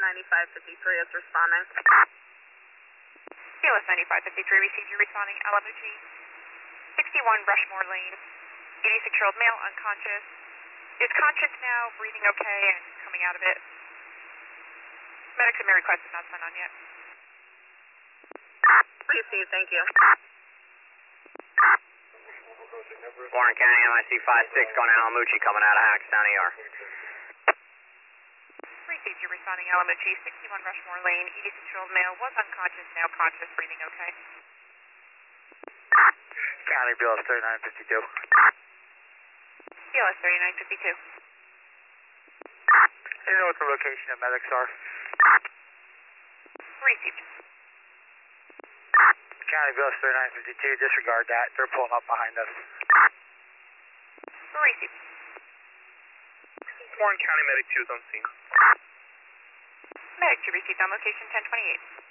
9553 is responding. CLS 9553 received you responding. Alamuchi, 61 Rushmore Lane, 86-year-old male, unconscious. Is conscious now, breathing okay, and coming out of it? Medics have been requested, not signed on yet. Received, thank you. Warren County, MIC 56, going to Alamuchi, coming out of Hackstown ER. Received you responding. Alamuchi, 61 Rushmore Lane, 86-year-old male, was unconscious, now conscious, breathing okay. County BLS 3952. CLS 3952. Do you know what the location of medics are? Received. County BLS 3952, disregard that. They're pulling up behind us. Received. Warren County Medic 2 is on scene. Medic to received on location 1028.